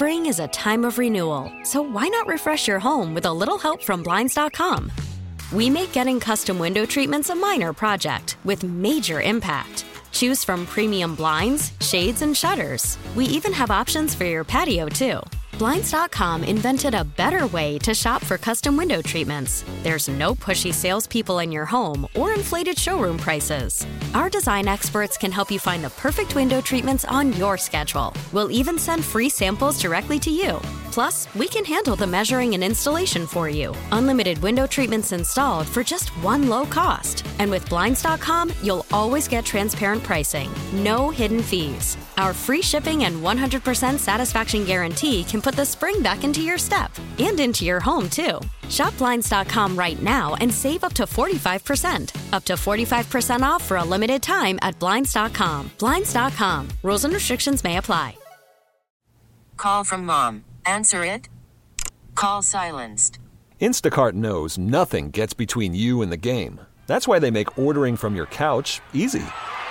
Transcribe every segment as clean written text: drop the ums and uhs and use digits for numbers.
Spring is a time of renewal, so why not refresh your home with a little help from Blinds.com? We make getting custom window treatments a minor project with major impact. Choose from premium blinds, shades, and shutters. We even have options for your patio, too. Blinds.com invented a better way to shop for custom window treatments. There's no pushy salespeople in your home or inflated showroom prices. Our design experts can help you find the perfect window treatments on your schedule. We'll even send free samples directly to you. Plus, we can handle the measuring and installation for you. Unlimited window treatments installed for just one low cost. And with Blinds.com, you'll always get transparent pricing. No hidden fees. Our free shipping and 100% satisfaction guarantee can put the spring back into your step and into your home, too. Shop Blinds.com right now and save up to 45%. Up to 45% off for a limited time at Blinds.com. Blinds.com. Rules and restrictions may apply. Call from mom. Answer it. Call silenced. Instacart knows nothing gets between you and the game. That's why they make ordering from your couch easy.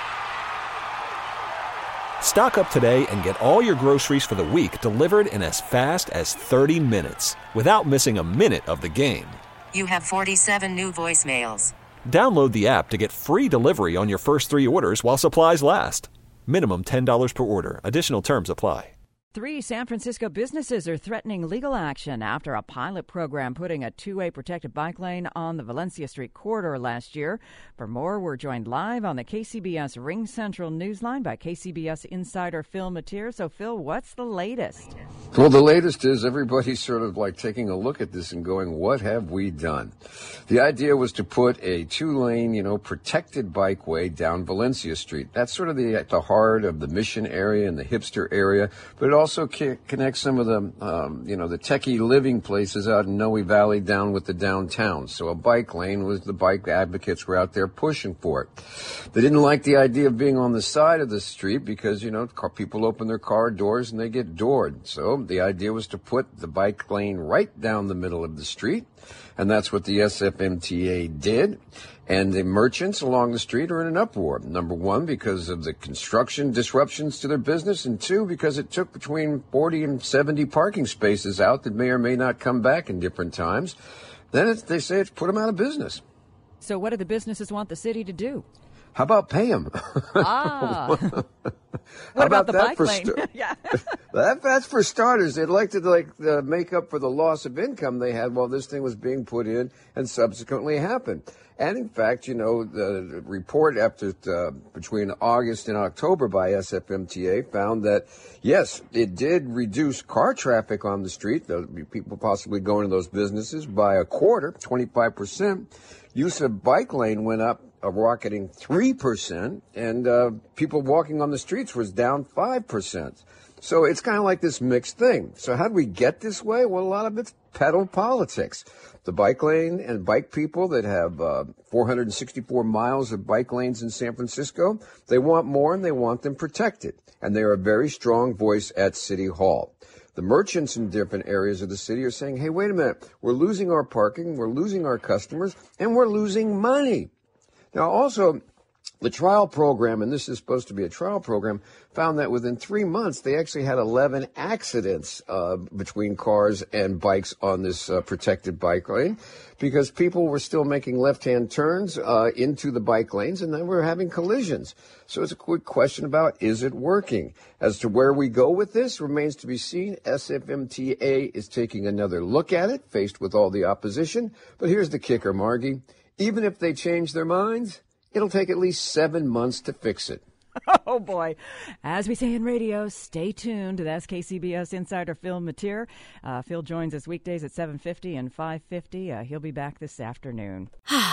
Stock up today and get all your groceries for the week delivered in as fast as 30 minutes without missing a minute of the game. You have 47 new voicemails. Download the app to get free delivery on your first 3 orders while supplies last. Minimum $10 per order. Additional terms apply. 3 San Francisco businesses are threatening legal action after a pilot program putting a two-way protected bike lane on the Valencia Street corridor last year. For more, we're joined live on the KCBS Ring Central Newsline by KCBS insider Phil Matier. So, Phil, what's the latest? Well, the latest is everybody's sort of like taking a look at this and going, what have we done? The idea was to put a 2-lane, protected bikeway down Valencia Street. That's sort of the heart of the Mission area and the hipster area, but it also connects some of the, the techie living places out in Noe Valley down with the downtown. So a bike lane was the bike advocates were out there pushing for it. They didn't like the idea of being on the side of the street because, people open their car doors and they get doored. So the idea was to put the bike lane right down the middle of the street. And that's what the SFMTA did. And the merchants along the street are in an uproar. Number one, because of the construction disruptions to their business. And 2, because it took between 40 and 70 parking spaces out that may or may not come back in different times. Then they say it's put them out of business. So what do the businesses want the city to do? How about pay them? What about the that bike lane? Yeah. That's for starters. They'd like to make up for the loss of income they had while this thing was being put in and subsequently happened. And in fact, the report after between August and October by SFMTA found that, yes, it did reduce car traffic on the street, people possibly going to those businesses, by a quarter, 25%. Use of bike lane went up, rocketing 3%, and people walking on the streets was down 5%. So it's kind of like this mixed thing. So how do we get this way? Well, a lot of it's pedal politics. The bike lane and bike people that have 464 miles of bike lanes in San Francisco, they want more and they want them protected. And they are a very strong voice at City Hall. The merchants in different areas of the city are saying, hey, wait a minute, we're losing our parking, we're losing our customers, and we're losing money. Now, also, the trial program, and this is supposed to be a trial program, found that within 3 months, they actually had 11 accidents between cars and bikes on this protected bike lane because people were still making left-hand turns into the bike lanes, and then we're having collisions. So it's a quick question about, is it working? As to where we go with this remains to be seen. SFMTA is taking another look at it, faced with all the opposition. But here's the kicker, Margie. Even if they change their minds, it'll take at least 7 months to fix it. Oh, boy. As we say in radio, stay tuned. That's KCBS insider Phil Matier. Phil joins us weekdays at 7:50 and 5:50. He'll be back this afternoon.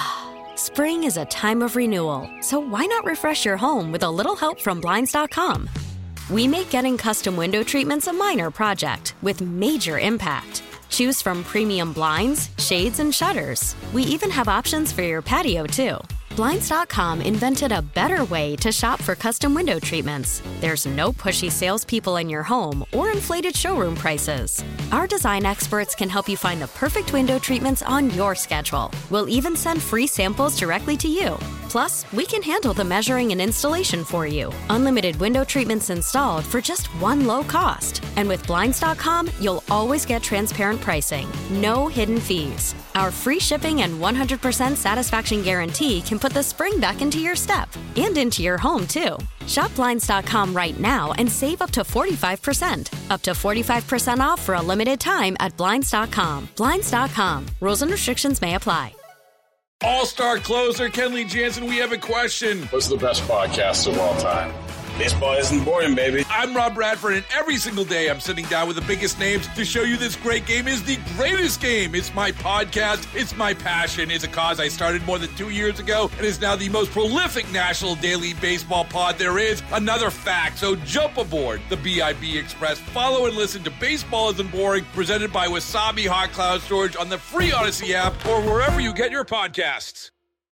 Spring is a time of renewal, so why not refresh your home with a little help from Blinds.com? We make getting custom window treatments a minor project with major impact. Choose from premium blinds, shades, and shutters. We even have options for your patio, too. Blinds.com invented a better way to shop for custom window treatments. There's no pushy salespeople in your home or inflated showroom prices. Our design experts can help you find the perfect window treatments on your schedule. We'll even send free samples directly to you. Plus, we can handle the measuring and installation for you. Unlimited window treatments installed for just one low cost. And with Blinds.com, you'll always get transparent pricing. No hidden fees. Our free shipping and 100% satisfaction guarantee can put the spring back into your step and into your home, too. Shop Blinds.com right now and save up to 45%. Up to 45% off for a limited time at Blinds.com. Blinds.com. Rules and restrictions may apply. All-star closer Kenley Jansen, we have a question. What's the best podcast of all time? Baseball isn't boring, baby. I'm Rob Bradford, and every single day I'm sitting down with the biggest names to show you this great game is the greatest game. It's my podcast. It's my passion. It's a cause I started more than 2 years ago and is now the most prolific national daily baseball pod there is. Another fact, so jump aboard the BIB Express. Follow and listen to Baseball Isn't Boring, presented by Wasabi Hot Cloud Storage on the free Odyssey app or wherever you get your podcasts.